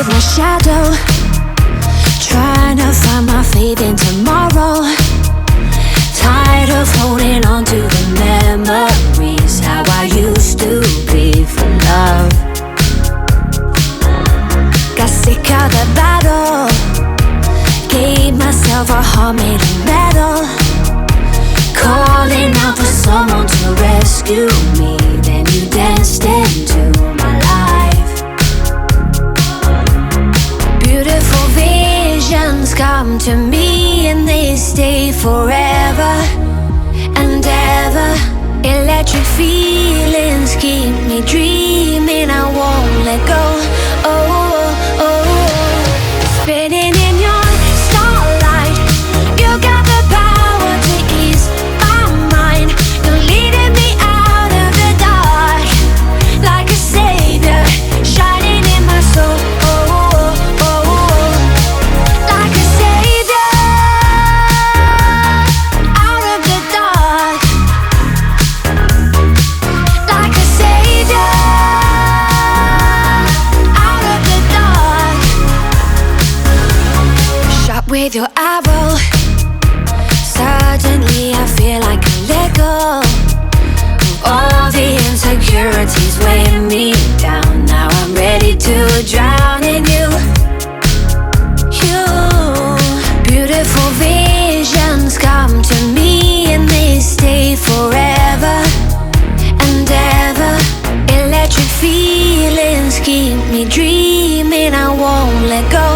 with my shadow, trying to find my faith in tomorrow. Tired of holding on to the memories, how I used to be for love. Got sick of the battle, gave myself a heart made of metal, calling out for someone to rescue me. Then you danced into my life. Beautiful visions come to me and they stay forever and ever. Electric feelings keep me dreaming, I won't let go. Oh, oh, oh. Spinning in your starlight, you got the power to ease my mind. You're leading me out of the dark like a savior, shining in my soul. Like a savior out of the dark. Like a savior out of the dark. Shot with your arrow, suddenly I feel like I let go of all the insecurities weighing me down. Now I'm ready to drown in you. You, beautiful visions come to me and they stay forever and ever. Electric feelings keep me dreaming, I won't let go.